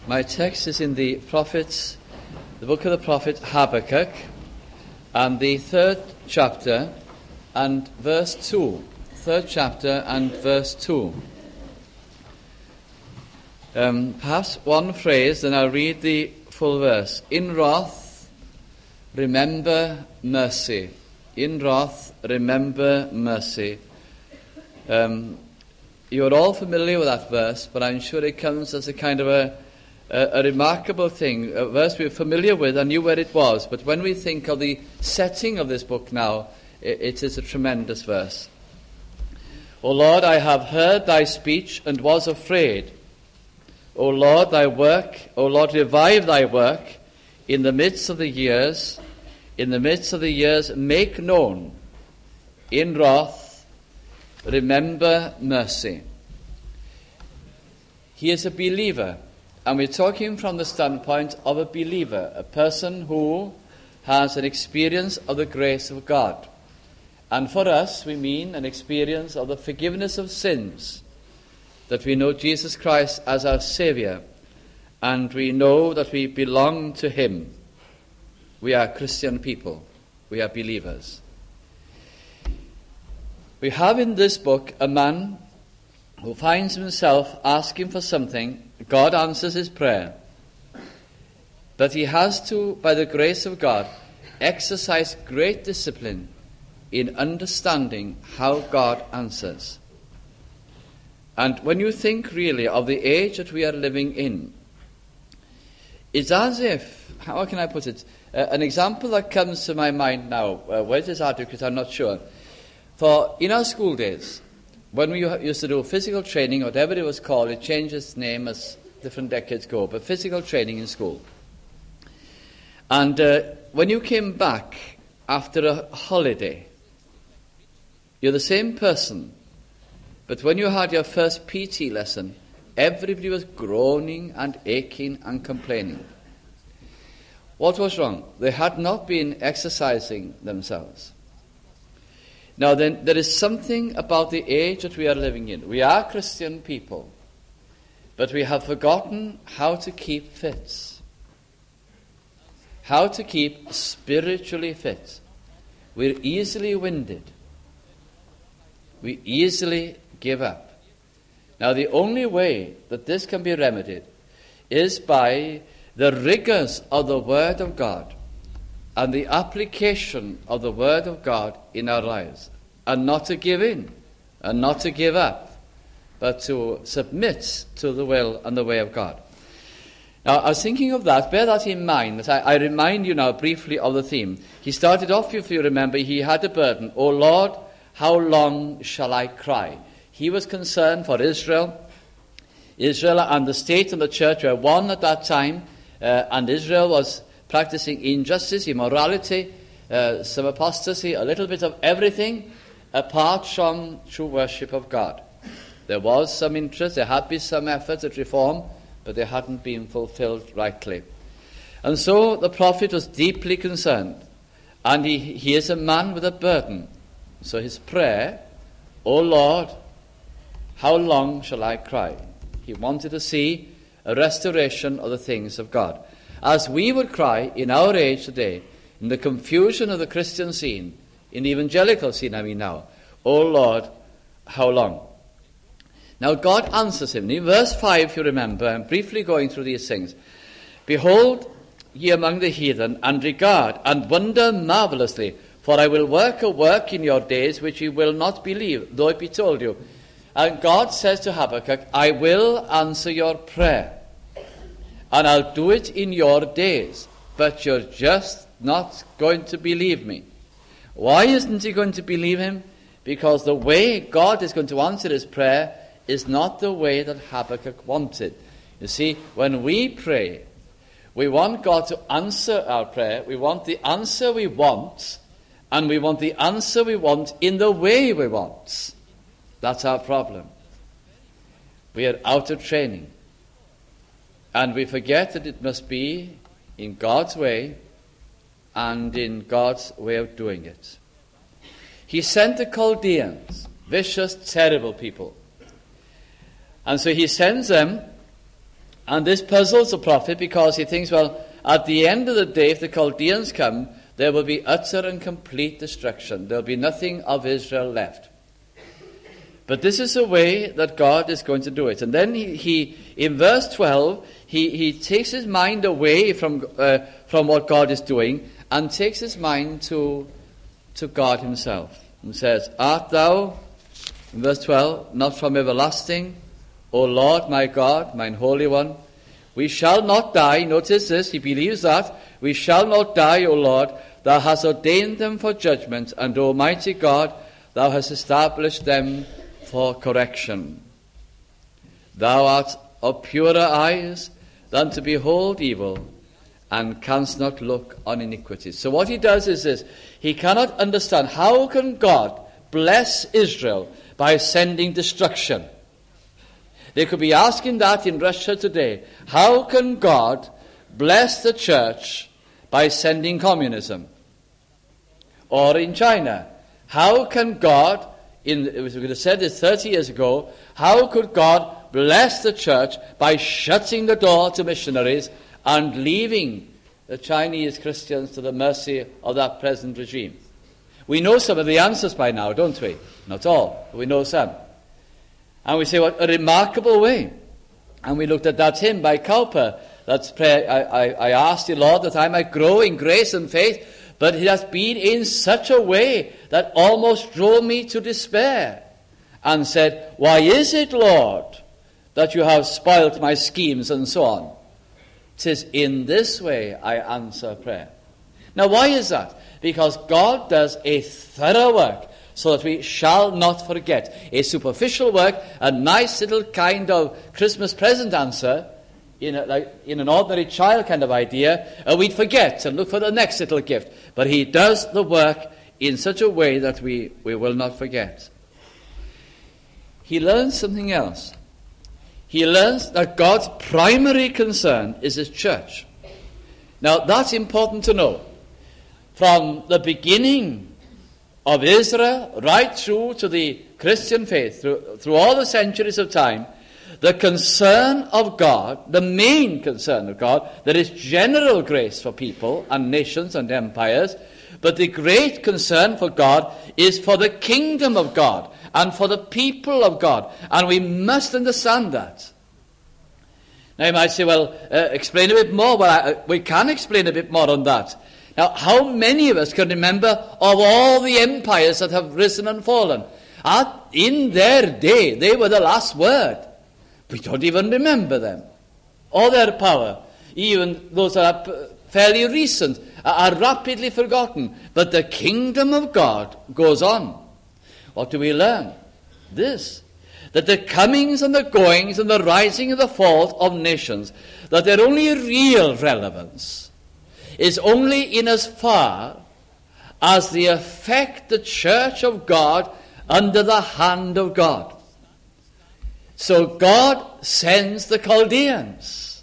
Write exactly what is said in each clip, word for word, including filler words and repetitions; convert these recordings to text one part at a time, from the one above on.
My text is in the prophets, the book of the prophet Habakkuk, and the third chapter and verse two. Third chapter and verse two. Um, perhaps one phrase, then I'll read the full verse. In wrath, remember mercy. In wrath, remember mercy. Um, you're all familiar with that verse, but I'm sure it comes as a kind of a A, a remarkable thing, a verse we're familiar with and knew where it was, but when we think of the setting of this book now, it, it is a tremendous verse. O Lord, I have heard thy speech and was afraid. O Lord, thy work, O Lord, revive thy work in the midst of the years, in the midst of the years, make known. In wrath, remember mercy. He is a believer. And we're talking from the standpoint of a believer, a person who has an experience of the grace of God. And for us, we mean an experience of the forgiveness of sins, that we know Jesus Christ as our Savior, and we know that we belong to Him. We are Christian people. We are believers. We have in this book a man who finds himself asking for something. God answers his prayer, but he has to, by the grace of God, exercise great discipline in understanding how God answers. And when you think really of the age that we are living in, it's as if, how can I put it, uh, an example that comes to my mind now, uh, where it is adequate, I'm not sure. For in our school days, when we used to do physical training, whatever it was called, it changed its name as different decades go, but physical training in school. And uh, when you came back after a holiday, you're the same person, but when you had your first P T lesson, everybody was groaning and aching and complaining. What was wrong? They had not been exercising themselves. Now then, there is something about the age that we are living in. We are Christian people, but we have forgotten how to keep fit. How to keep spiritually fit. We're easily winded. We easily give up. Now the only way that this can be remedied is by the rigors of the Word of God and the application of the Word of God in our lives, and not to give in, and not to give up, but to submit to the will and the way of God. Now, I was thinking of that, bear that in mind, that I, I remind you now briefly of the theme. He started off, if you remember, he had a burden. O Lord, how long shall I cry? He was concerned for Israel. Israel and the state and the church were one at that time, uh, and Israel was practicing injustice, immorality, uh, some apostasy, a little bit of everything, apart from true worship of God. There was some interest, there had been some efforts at reform, but they hadn't been fulfilled rightly. And so the prophet was deeply concerned, and he, he is a man with a burden. So his prayer, O Lord, how long shall I cry? He wanted to see a restoration of the things of God. As we would cry in our age today, in the confusion of the Christian scene, in the evangelical scene, I mean now, O Lord, how long? Now God answers him. In verse five, if you remember, I'm briefly going through these things. Behold, ye among the heathen, and regard, and wonder marvelously, for I will work a work in your days which ye will not believe, though it be told you. And God says to Habakkuk, I will answer your prayer, and I'll do it in your days, but you're just not going to believe me. Why isn't he going to believe him? Because the way God is going to answer his prayer is not the way that Habakkuk wanted. You see, when we pray, we want God to answer our prayer. We want the answer we want, and we want the answer we want in the way we want. That's our problem. We are out of training, and we forget that it must be in God's way and in God's way of doing it. He sent the Chaldeans, vicious, terrible people. And so he sends them And this puzzles the prophet because he thinks, well, at the end of the day, if the Chaldeans come, there will be utter and complete destruction. There will be nothing of Israel left. But this is the way that God is going to do it. And then he, he in verse twelve, he, he takes his mind away from uh, from what God is doing and takes his mind to, to God himself. And says, Art thou, in verse twelve, not from everlasting, O Lord my God, mine Holy One? We shall not die. Notice this, he believes that. We shall not die, O Lord. Thou hast ordained them for judgment, and Almighty God, thou hast established them for correction. Thou art of purer eyes than to behold evil, and canst not look on iniquity. So what he does is this. He cannot understand, how can God bless Israel by sending destruction? They could be asking that in Russia today. How can God bless the church by sending communism? Or in China, how can God, in, we would have said this thirty years ago, how could God bless the church by shutting the door to missionaries and leaving the Chinese Christians to the mercy of that present regime? We know some of the answers by now, don't we? Not all, but we know some. And we say, what a remarkable way. And we looked at that hymn by Cowper. That's prayer. I, I, I asked the Lord that I might grow in grace and faith, but it has been in such a way that almost drove me to despair. And said, why is it, Lord, that you have spoilt my schemes and so on? 'Tis in this way I answer prayer. Now why is that? Because God does a thorough work, so that we shall not forget. A superficial work, a nice little kind of Christmas present answer, in, a, like, in an ordinary child kind of idea, and we'd forget and look for the next little gift. But he does the work in such a way that we, we will not forget. He learns something else. He learns that God's primary concern is his church. Now that's important to know. From the beginning of Israel, right through to the Christian faith, through, through all the centuries of time, the concern of God, the main concern of God, there is general grace for people and nations and empires, but the great concern for God is for the kingdom of God and for the people of God, and we must understand that. Now you might say, well, uh, explain a bit more. Well, I, we can explain a bit more on that. Now, how many of us can remember of all the empires that have risen and fallen? At, in their day, they were the last word. We don't even remember them. All their power, even those that are fairly recent, are rapidly forgotten. But the kingdom of God goes on. What do we learn? This, that the comings and the goings and the rising and the fall of nations, that their only real relevance is only in as far as they affect the church of God under the hand of God. So God sends the Chaldeans.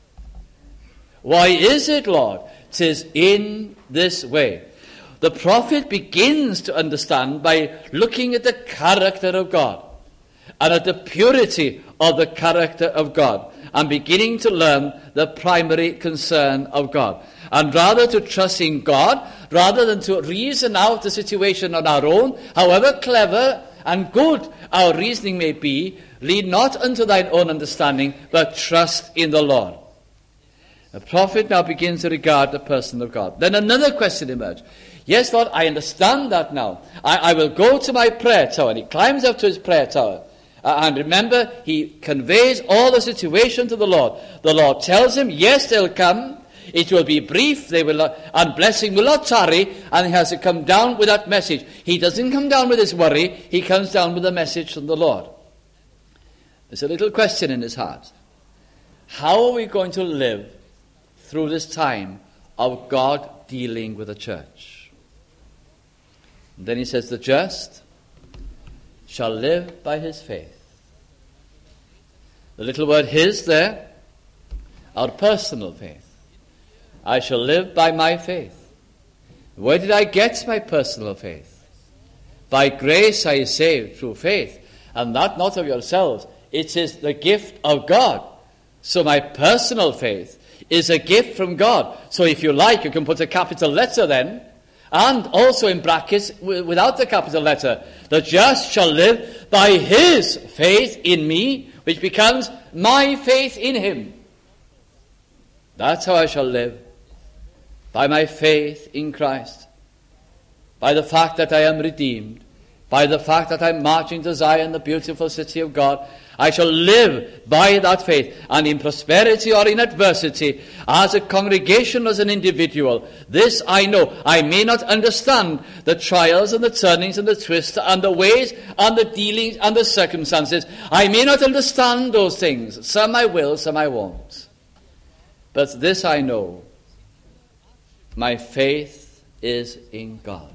Why is it, Lord? 'Tis in this way. The prophet begins to understand by looking at the character of God and at the purity of the character of God, and beginning to learn the primary concern of God. And rather to trust in God, rather than to reason out the situation on our own, however clever and good our reasoning may be, lead not unto thine own understanding, but trust in the Lord. The prophet now begins to regard the person of God. Then another question emerges. Yes, Lord, I understand that now. I, I will go to my prayer tower. And he climbs up to his prayer tower. Uh, and remember, he conveys all the situation to the Lord. The Lord tells him, yes, they'll come. It will be brief, they will not, and blessing will not tarry, and he has to come down with that message. He doesn't come down with his worry, he comes down with a message from the Lord. There's a little question in his heart. How are we going to live through this time of God dealing with the church? And then he says, the just shall live by his faith. The little word his there, our personal faith. I shall live by my faith. Where did I get my personal faith? By grace I say, through faith, and that not of yourselves. It is the gift of God, So my personal faith is a gift from God. So if you like, you can put a capital letter then, and also in brackets without the capital letter. The just shall live by his faith in me, which becomes my faith in him. That's how I shall live. By my faith in Christ. By the fact that I am redeemed. By the fact that I'm marching to Zion, the beautiful city of God. I shall live by that faith. And in prosperity or in adversity, as a congregation, as an individual, this I know. I may not understand the trials and the turnings and the twists and the ways and the dealings and the circumstances. I may not understand those things. Some I will, some I won't. But this I know. My faith is in God.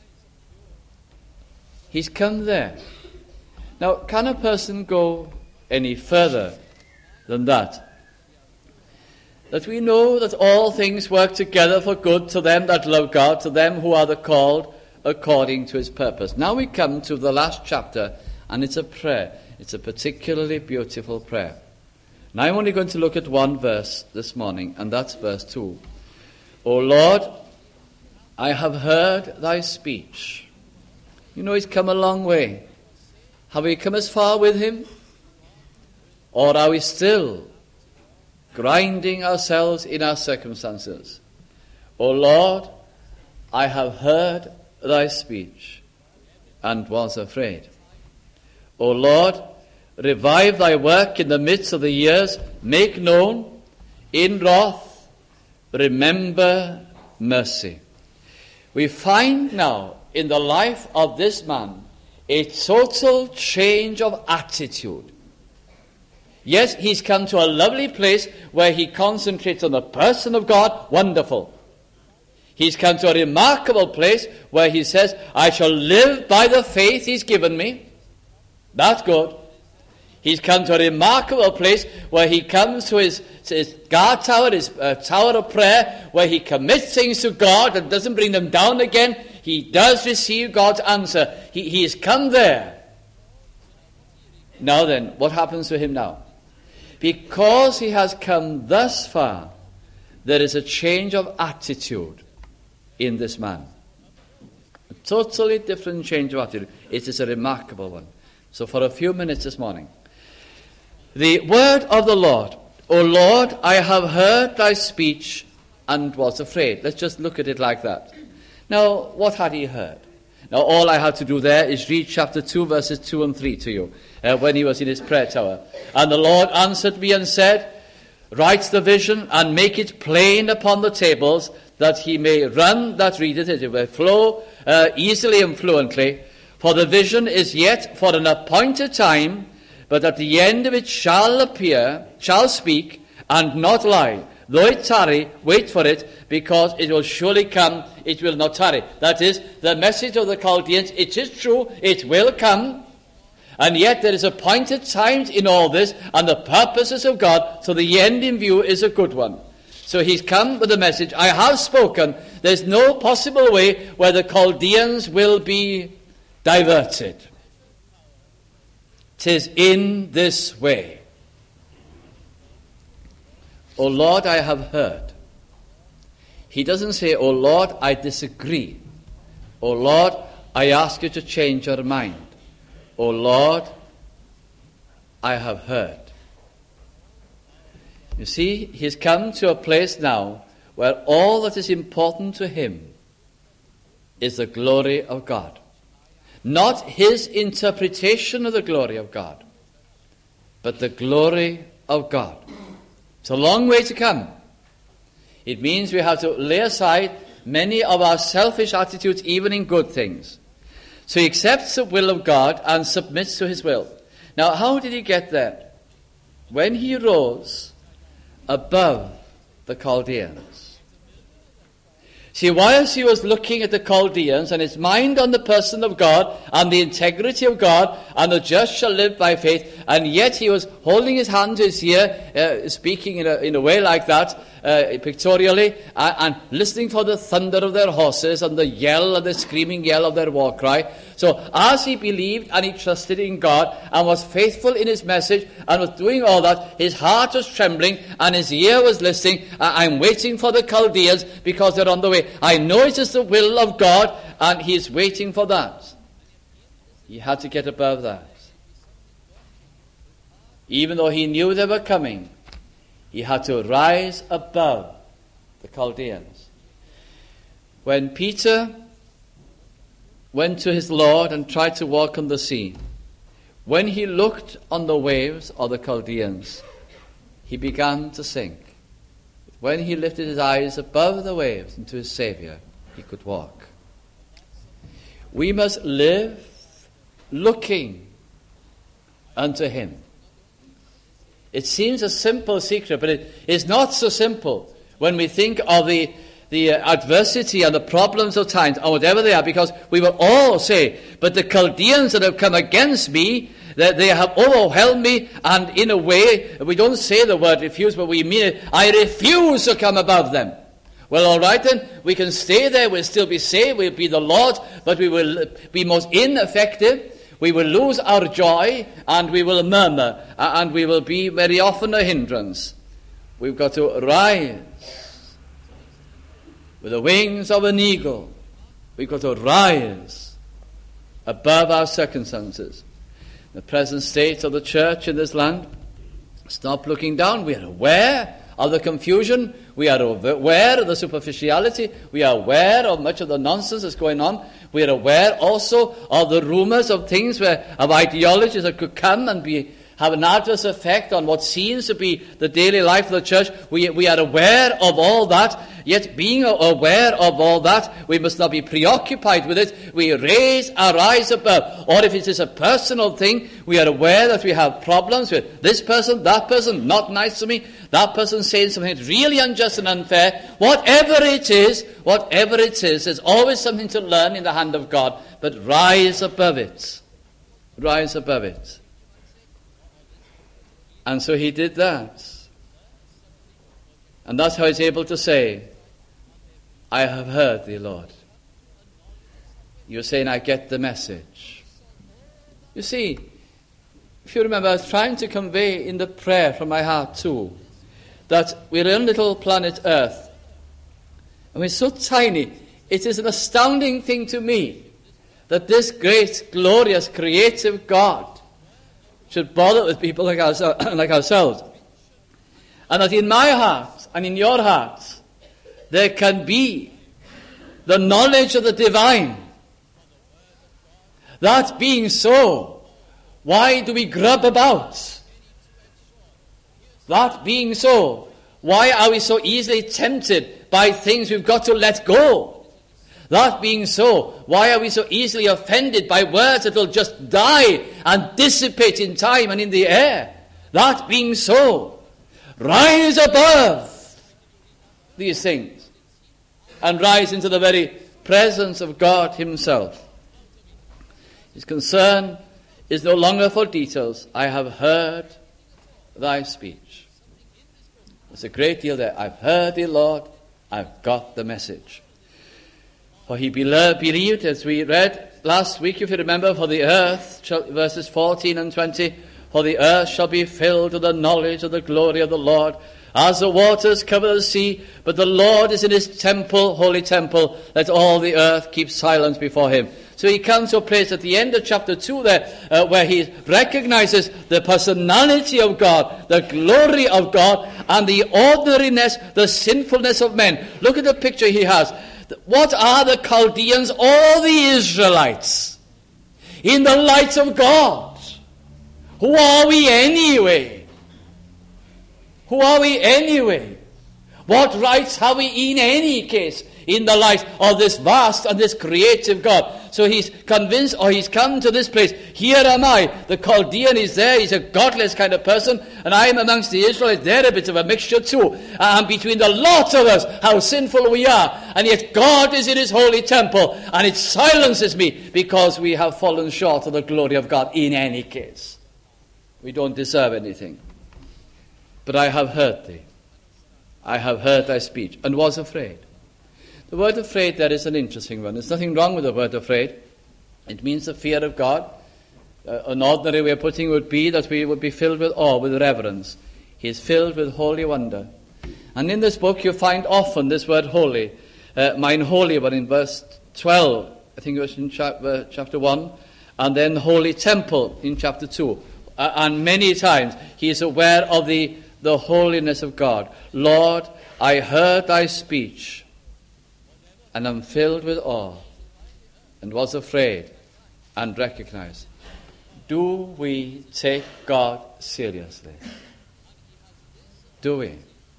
He's come there. Now, can a person go any further than that? That we know that all things work together for good to them that love God, to them who are the called according to his purpose. Now we come to the last chapter, and it's a prayer. It's a particularly beautiful prayer. Now I'm only going to look at one verse this morning, and that's verse two. O Lord, I have heard thy speech. You know, he's come a long way. Have we come as far with him? Or are we still grinding ourselves in our circumstances? O Lord, I have heard thy speech and was afraid. O Lord, revive thy work in the midst of the years. Make known in wrath. Remember mercy. We find now in the life of this man a total change of attitude. Yes, he's come to a lovely place where he concentrates on the person of God. Wonderful. He's come to a remarkable place where he says, I shall live by the faith he's given me. That's good. He's come to a remarkable place where he comes to his, to his guard tower, his uh, tower of prayer, where he commits things to God and doesn't bring them down again. He does receive God's answer. He, he has come there. Now then, what happens to him now? Because he has come thus far, there is a change of attitude in this man. A totally different change of attitude. It is a remarkable one. So for a few minutes this morning, the word of the Lord. O Lord, I have heard thy speech and was afraid. Let's just look at it like that. Now, what had he heard? Now, all I had to do there is read chapter two, verses two and three to you, uh, when he was in his prayer tower. And the Lord answered me and said, write the vision and make it plain upon the tables, that he may run that readeth it. It will flow uh, easily and fluently. For the vision is yet for an appointed time, but at the end of it shall appear, shall speak, and not lie. Though it tarry, wait for it, because it will surely come, it will not tarry. That is, the message of the Chaldeans, it is true, it will come, and yet there is appointed times in all this, and the purposes of God, so the end in view is a good one. So he's come with the message, I have spoken, there's no possible way where the Chaldeans will be diverted. 'Tis in this way. O Lord, I have heard. He doesn't say, O Lord, I disagree. O Lord, I ask you to change your mind. O Lord, I have heard. You see, he's come to a place now where all that is important to him is the glory of God. Not his interpretation of the glory of God, but the glory of God. It's a long way to come. It means we have to lay aside many of our selfish attitudes, even in good things. So he accepts the will of God and submits to his will. Now, how did he get there? When he rose above the Chaldeans. See, whilst he was looking at the Chaldeans and his mind on the person of God and the integrity of God and the just shall live by faith, and yet he was holding his hand to his ear, uh, speaking in a, in a way like that, uh, pictorially, and, and listening for the thunder of their horses and the yell and the screaming yell of their war cry. So as he believed and he trusted in God and was faithful in his message and was doing all that, his heart was trembling and his ear was listening. I'm waiting for the Chaldeans because they're on the way. I know it is the will of God, and he's waiting for that. He had to get above that. Even though he knew they were coming, he had to rise above the Chaldeans. When Peter went to his Lord and tried to walk on the sea, when he looked on the waves of the Chaldeans, he began to sink. When he lifted his eyes above the waves into his Saviour, he could walk. We must live looking unto him. It seems a simple secret, but it is not so simple when we think of the, the adversity and the problems of times, or whatever they are, because we will all say, but the Chaldeans that have come against me, that they have overwhelmed me, and in a way, we don't say the word refuse, but we mean it, I refuse to come above them. Well, all right then, we can stay there, we'll still be saved, we'll be the Lord, but we will be most ineffective. We will lose our joy, and we will murmur, and we will be very often a hindrance. We've got to rise with the wings of an eagle. We've got to rise above our circumstances. The present state of the church in this land, stop looking down. We are aware of the confusion. We are aware of the superficiality. We are aware of much of the nonsense that's going on. We are aware also of the rumors of things where, of ideologies that could come and be have an adverse effect on what seems to be the daily life of the church. We, we are aware of all that. Yet being aware of all that, we must not be preoccupied with it. We raise our eyes above. Or if it is a personal thing, we are aware that we have problems with this person, that person, not nice to me, that person saying something really unjust and unfair. Whatever it is, whatever it is, there's always something to learn in the hand of God. But rise above it. Rise above it. And so he did that. And that's how he's able to say, I have heard thee, Lord. You're saying, I get the message. You see, if you remember, I was trying to convey in the prayer from my heart too, that we're in little planet Earth. And we're so tiny. It is an astounding thing to me that this great, glorious, creative God should bother with people like, our, like ourselves. And that in my heart and in your heart, there can be the knowledge of the divine. That being so, why do we grub about? That being so, why are we so easily tempted by things we've got to let go? That being so, why are we so easily offended by words that will just die and dissipate in time and in the air? That being so, rise above these things and rise into the very presence of God himself. His concern is no longer for details. I have heard thy speech. There's a great deal there. I've heard thee, Lord. I've got the message. For he believed, as we read last week, if you remember, for the earth, verses fourteen and twenty, for the earth shall be filled with the knowledge of the glory of the Lord, as the waters cover the sea, but the Lord is in his temple, holy temple, let all the earth keep silence before him. So he comes to a place at the end of chapter two there, uh, where he recognizes the personality of God, the glory of God, and the ordinariness, the sinfulness of men. Look at the picture he has. What are the Chaldeans or the Israelites in the light of God? Who are we anyway? Who are we anyway? What rights have we in any case in the light of this vast and this creative God? So he's convinced, or he's come to this place. Here am I. The Chaldean is there. He's a godless kind of person. And I am amongst the Israelites. They're a bit of a mixture too. And between the lot of us, how sinful we are. And yet God is in his holy temple. And it silences me because we have fallen short of the glory of God in any case. We don't deserve anything. But I have heard thee. I have heard thy speech, and was afraid. The word afraid there is an interesting one. There's nothing wrong with the word afraid. It means the fear of God. Uh, an ordinary way of putting it would be that we would be filled with awe, with reverence. He is filled with holy wonder. And in this book you find often this word holy. Uh, mine holy one in verse twelve, I think it was in chapter, chapter one, and then holy temple in chapter two. Uh, and many times he is aware of the, the holiness of God. Lord, I heard thy speech, and am filled with awe, and was afraid, and recognized. Do we take God seriously? Do we?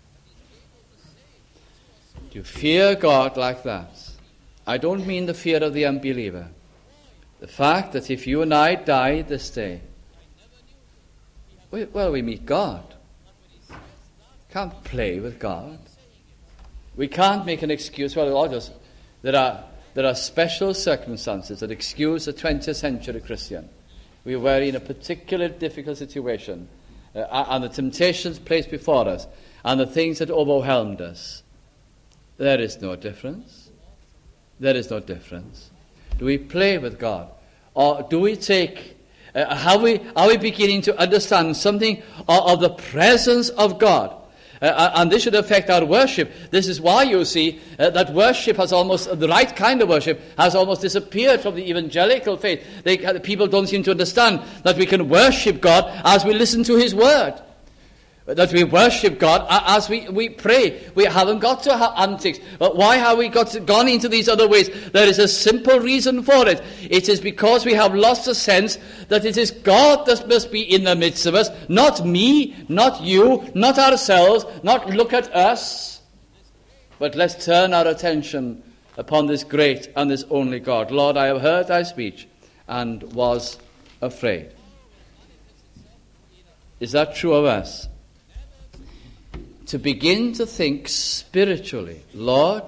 Do you fear God like that? I don't mean the fear of the unbeliever. The fact that if you and I die this day, well, we meet God. Can't play with God. We can't make an excuse. Well, Lord, just, there are there are special circumstances that excuse a twentieth century Christian. We were in a particular difficult situation, uh, and the temptations placed before us, and the things that overwhelmed us. There is no difference. There is no difference. Do we play with God? Or do we take, uh, are, we, are we beginning to understand something of, of the presence of God? Uh, and this should affect our worship. This is why you see uh, that worship has almost, the right kind of worship has almost disappeared from the evangelical faith. They, uh, people don't seem to understand that we can worship God as we listen to his word. That we worship God as we, we pray. We haven't got to have antics. But why have we got to, gone into these other ways? There is a simple reason for it. It is because we have lost the sense that it is God that must be in the midst of us, not me, not you, not ourselves, not look at us. But let's turn our attention upon this great and this only God. Lord, I have heard thy speech and was afraid. Is that true of us? To begin to think spiritually, Lord,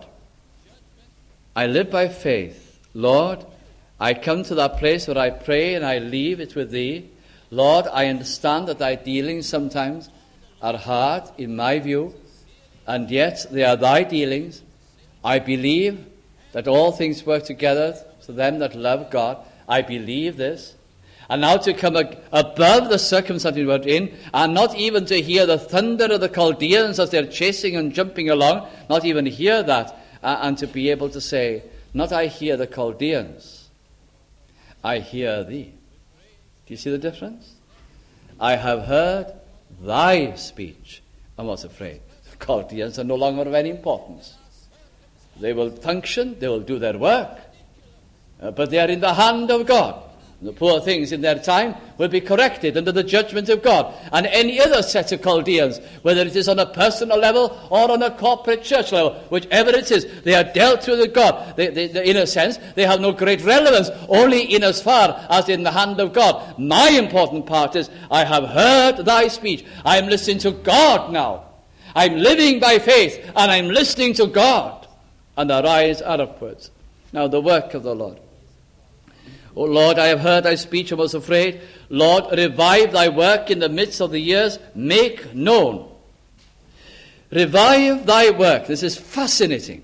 I live by faith. Lord, I come to that place where I pray and I leave it with thee. Lord, I understand that thy dealings sometimes are hard in my view, and yet they are thy dealings. I believe that all things work together to them that love God. I believe this. And now to come above the circumstances we're in, and not even to hear the thunder of the Chaldeans as they're chasing and jumping along, not even hear that, uh, and to be able to say, not I hear the Chaldeans, I hear thee. Do you see the difference? I have heard thy speech and was afraid. The Chaldeans are no longer of any importance. They will function, they will do their work, uh, but they are in the hand of God. The poor things in their time will be corrected under the judgment of God. And any other set of Chaldeans, whether it is on a personal level or on a corporate church level, whichever it is, they are dealt with God. They, they, they, in a sense, they have no great relevance, only in as far as in the hand of God. My important part is, I have heard thy speech. I am listening to God now. I'm living by faith, and I'm listening to God. And our eyes are upwards. Now the work of the Lord. O Lord, I have heard thy speech and was afraid. Lord, revive thy work in the midst of the years. Make known. Revive thy work. This is fascinating.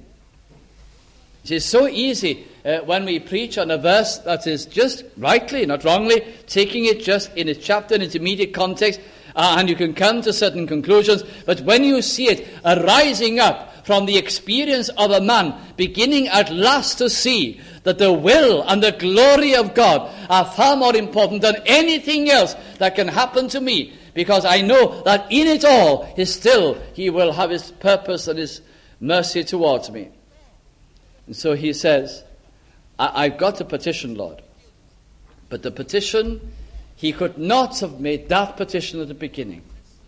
It is so easy uh, when we preach on a verse that is just rightly, not wrongly, taking it just in its chapter, in its immediate context, uh, and you can come to certain conclusions. But when you see it arising up from the experience of a man beginning at last to see that the will and the glory of God are far more important than anything else that can happen to me, because I know that in it all, he still, he will have his purpose and his mercy towards me. And so he says, I- I've got a petition, Lord. But the petition, he could not have made that petition at the beginning.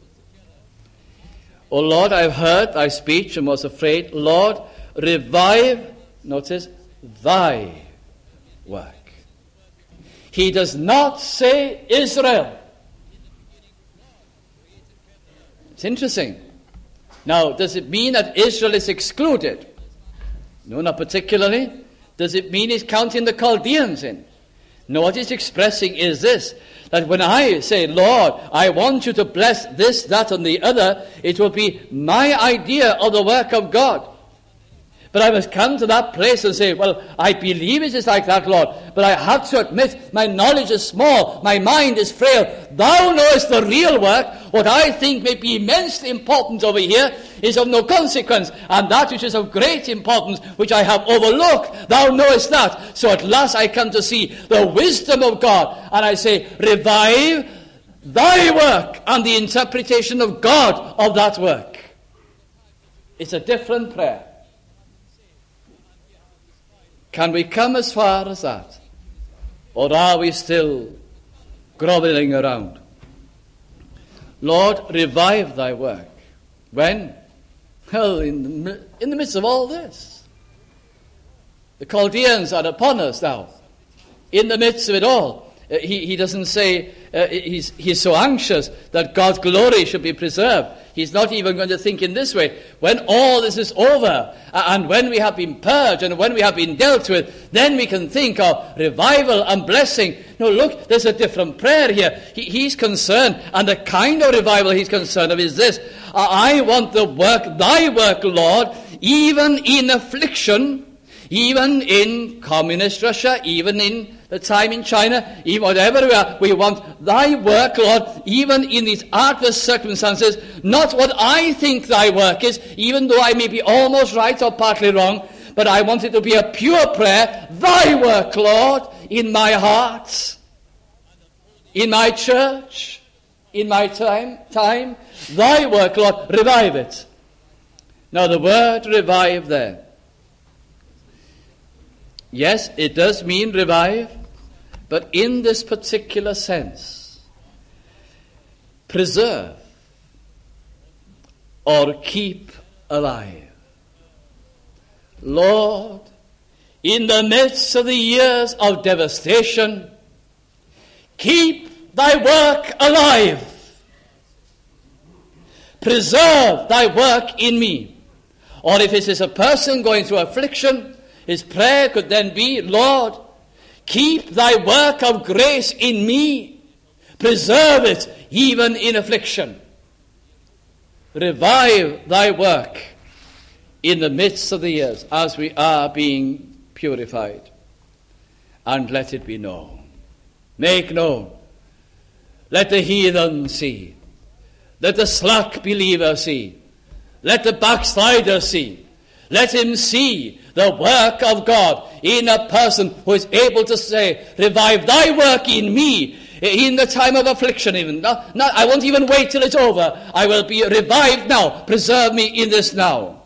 O Lord, I have heard thy speech and was afraid. Lord, revive, notice, thy work. He does not say Israel. It's interesting. Now, does it mean that Israel is excluded? No, not particularly. Does it mean he's counting the Chaldeans in? No, what he's expressing is this, that when I say, Lord, I want you to bless this, that, and the other, it will be my idea of the work of God. But I must come to that place and say, well, I believe it is like that, Lord, but I have to admit my knowledge is small, my mind is frail. Thou knowest the real work. What I think may be immensely important over here is of no consequence, and that which is of great importance, which I have overlooked, thou knowest that. So at last I come to see the wisdom of God, and I say, revive thy work, and the interpretation of God of that work. It's a different prayer. Can we come as far as that? Or are we still groveling around? Lord, revive thy work. When? Well, in the, in the midst of all this. The Chaldeans are upon us now. In the midst of it all. Uh, he, he doesn't say uh, he's, he's so anxious that God's glory should be preserved. He's not even going to think in this way. When all this is over, and when we have been purged, and when we have been dealt with, then we can think of revival and blessing. No, look, there's a different prayer here. He, he's concerned, and the kind of revival he's concerned of is this. I want the work, thy work, Lord, even in affliction, even in communist Russia, even in the time in China, even whatever we are, we want thy work, Lord, even in these adverse circumstances, not what I think thy work is, even though I may be almost right or partly wrong, but I want it to be a pure prayer, thy work, Lord, in my heart, in my church, in my time, time, thy work, Lord, revive it. Now the word revive there. Yes, it does mean revive, but in this particular sense, preserve or keep alive. Lord, in the midst of the years of devastation, keep thy work alive. Preserve thy work in me. Or if it is a person going through affliction, his prayer could then be, Lord, keep thy work of grace in me. Preserve it even in affliction. Revive thy work in the midst of the years as we are being purified. And let it be known. Make known. Let the heathen see. Let the slack believer see. Let the backslider see. Let him see the work of God in a person who is able to say, revive thy work in me in the time of affliction even. Not, not, I won't even wait till it's over. I will be revived now. Preserve me in this now.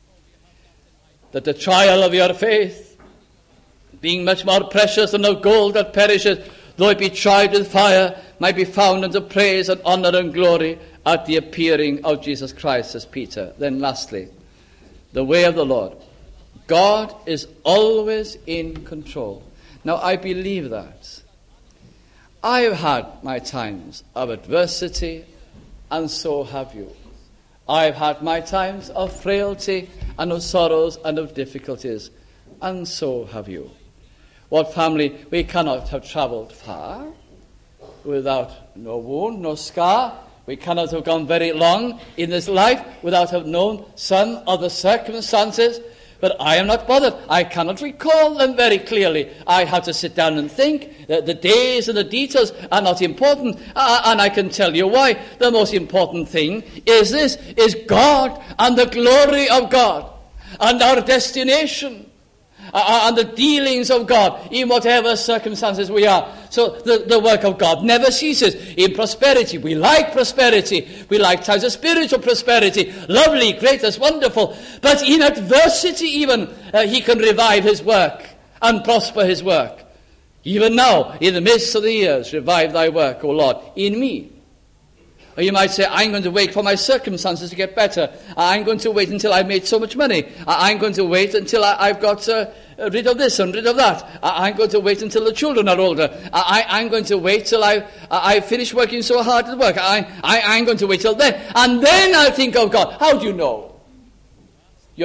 That the trial of your faith, being much more precious than of gold that perishes, though it be tried with fire, might be found unto praise and honor and glory at the appearing of Jesus Christ, says Peter. Then lastly, the way of the Lord. God is always in control. Now, I believe that. I've had my times of adversity, and so have you. I've had my times of frailty, and of sorrows, and of difficulties, and so have you. What family? We cannot have travelled far without no wound, no scar. We cannot have gone very long in this life without have known some of the circumstances. But I am not bothered. I cannot recall them very clearly. I have to sit down and think. The, the days and the details are not important. Uh, and I can tell you why. The most important thing is this, is God and the glory of God and our destination. Uh, and the dealings of God in whatever circumstances we are. So the, the work of God never ceases. In prosperity, we like prosperity. We like times of spiritual prosperity. Lovely, great, that's wonderful. But in adversity even, uh, he can revive his work and prosper his work. Even now, in the midst of the years, revive thy work, O Lord, in me. Or you might say, I'm going to wait for my circumstances to get better. I'm going to wait until I've made so much money. I'm going to wait until I, I've got uh, rid of this and rid of that. I'm going to wait until the children are older. I, I'm going to wait till I, I finish working so hard at work. I, I, I'm going to wait till then. And then I'll think of God. How do you know? You're,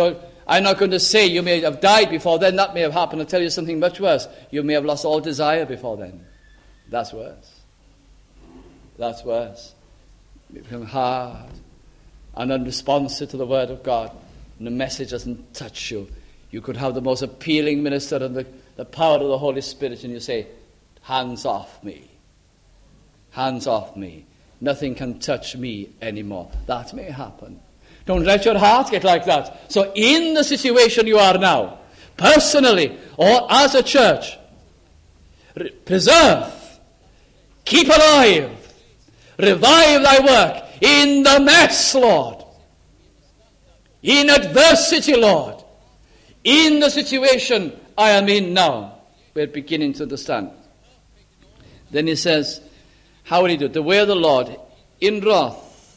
I'm not going to say you may have died before then. That may have happened. I'll tell you something much worse. You may have lost all desire before then. That's worse. That's worse. You become hard and unresponsive to the word of God, and the message doesn't touch you. You could have the most appealing minister and the, the power of the Holy Spirit, and you say, hands off me. Hands off me. Nothing can touch me anymore. That may happen. Don't let your heart get like that. So in the situation you are now, personally or as a church, re- preserve, keep alive, revive thy work in the mess, Lord. In adversity, Lord. In the situation I am in now. We're beginning to understand. Then he says, how will he do it? The way of the Lord, in wrath,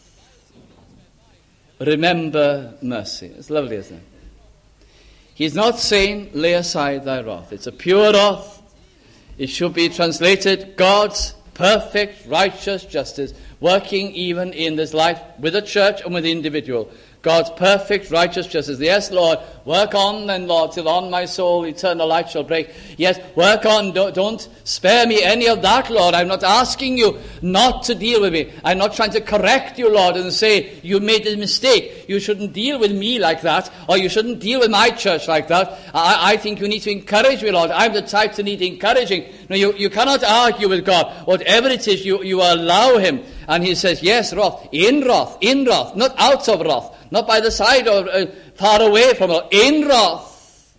remember mercy. It's lovely, isn't it? He's not saying, lay aside thy wrath. It's a pure wrath. It should be translated, God's perfect, righteous justice, working even in this life with the church and with the individual. God's perfect, righteous justice. Yes, Lord, work on then, Lord, till on my soul eternal light shall break. Yes, work on. Don't, don't spare me any of that, Lord. I'm not asking you not to deal with me. I'm not trying to correct you, Lord, and say, you made a mistake. You shouldn't deal with me like that, or you shouldn't deal with my church like that. I, I think you need to encourage me, Lord. I'm the type to need encouraging. No, you, you cannot argue with God. Whatever it is, you, you allow him. And he says, yes, wrath, in wrath, in wrath, not out of wrath. Not by the side or uh, far away from it, in wrath.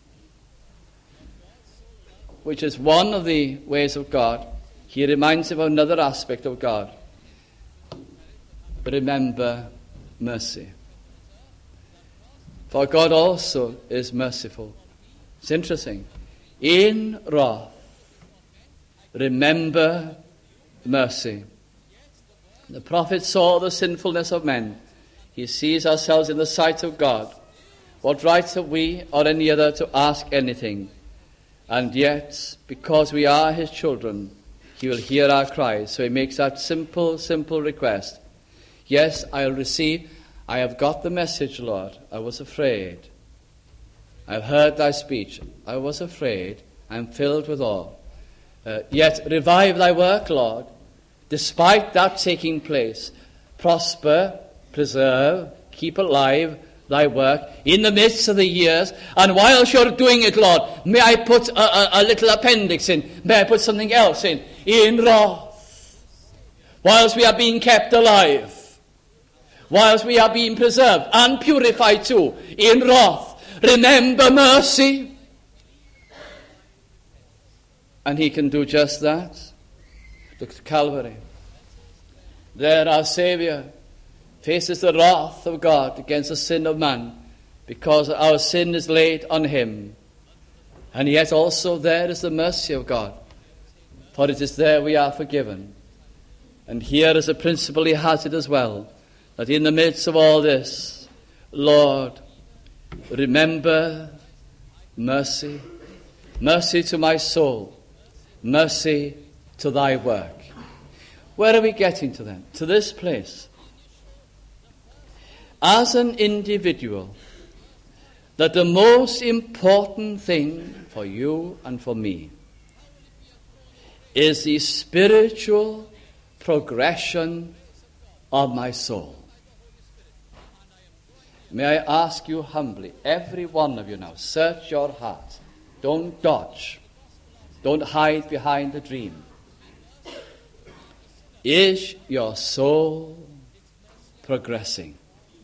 Which is one of the ways of God. He reminds him of another aspect of God. Remember mercy. For God also is merciful. It's interesting. In wrath, remember mercy. The prophet saw the sinfulness of men. He sees ourselves in the sight of God. What right have we or any other to ask anything? And yet, because we are his children, he will hear our cries. So he makes that simple, simple request. Yes, I'll receive. I have got the message, Lord. I was afraid. I've heard thy speech. I was afraid. I'm filled with awe. Uh, yet revive thy work, Lord. Despite that taking place, prosper, preserve, keep alive thy work in the midst of the years. And whilst you're doing it, Lord, may I put a, a, a little appendix in. May I put something else in. In wrath. Whilst we are being kept alive. Whilst we are being preserved and purified too. In wrath. Remember mercy. And he can do just that. Look to Calvary. There our Saviour faces the wrath of God against the sin of man, because our sin is laid on him. And yet also there is the mercy of God, for it is there we are forgiven. And here is a principle he has it as well, that in the midst of all this, Lord, remember mercy, mercy to my soul, mercy to thy work. Where are we getting to then? To this place. As an individual, that the most important thing for you and for me is the spiritual progression of my soul. May I ask you humbly, every one of you now, search your heart. Don't dodge. Don't hide behind the dream. Is your soul progressing?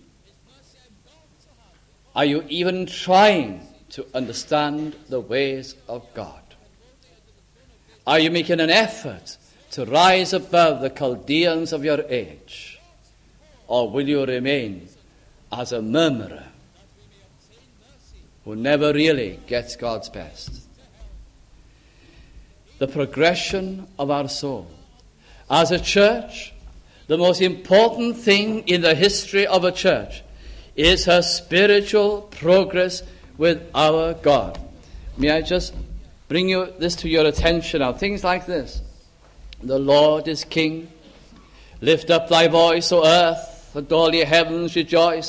Are you even trying to understand the ways of God? Are you making an effort to rise above the Chaldeans of your age? Or will you remain as a murmurer who never really gets God's best? The progression of our soul. As a church, the most important thing in the history of a church is her spiritual progress with our God. May I just bring you this to your attention now? Things like this. The Lord is King. Lift up thy voice, O earth, and all ye heavens rejoice.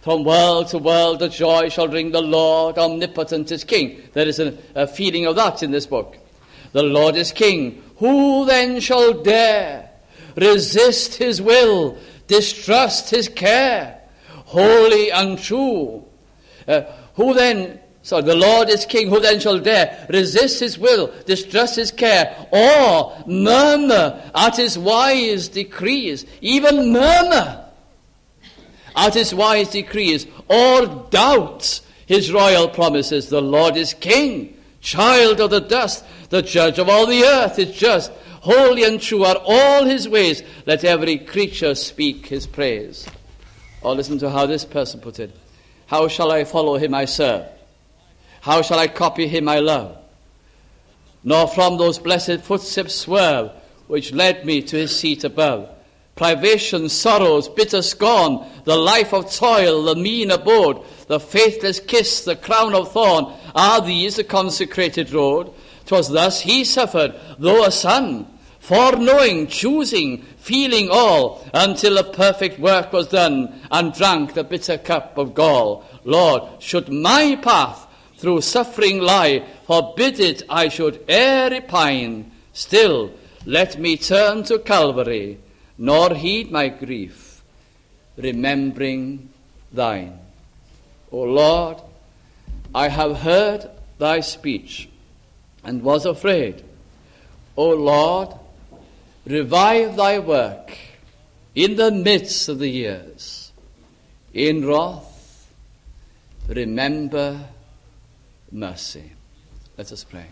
From world to world the joy shall ring, the Lord omnipotent is King. There is a, a feeling of that in this book. The Lord is King. Who then shall dare resist his will, distrust his care? Holy and true. Uh, who then, so the Lord is King, who then shall dare resist his will, distrust his care, or murmur at his wise decrees, even murmur at his wise decrees, or doubt his royal promises? The Lord is King, child of the dust, the judge of all the earth is just. Holy and true are all his ways. Let every creature speak his praise. Or listen to how this person put it. How shall I follow him I serve? How shall I copy him I love? Nor from those blessed footsteps swerve, which led me to his seat above. Privation, sorrows, bitter scorn, the life of toil, the mean abode, the faithless kiss, the crown of thorn, are these the consecrated road? 'Twas thus he suffered, though a son, foreknowing, choosing, feeling all, until the perfect work was done, and drank the bitter cup of gall. Lord, should my path through suffering lie, forbid it I should e'er repine, still let me turn to Calvary, nor heed my grief, remembering thine. O Lord, I have heard thy speech, and was afraid. O Lord, revive thy work in the midst of the years. In wrath, remember mercy. Let us pray.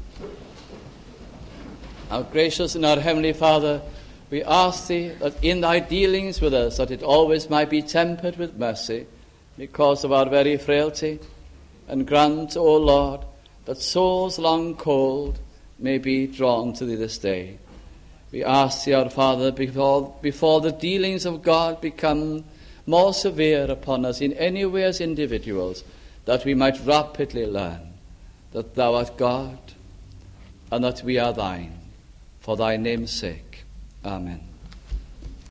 Our gracious and our heavenly Father, we ask thee that in thy dealings with us, that it always might be tempered with mercy, because of our very frailty, and grant, O Lord, that souls long cold may be drawn to thee this day. We ask thee, our Father, before, before the dealings of God become more severe upon us in any way as individuals, that we might rapidly learn that thou art God, and that we are thine, for thy name's sake. Amen.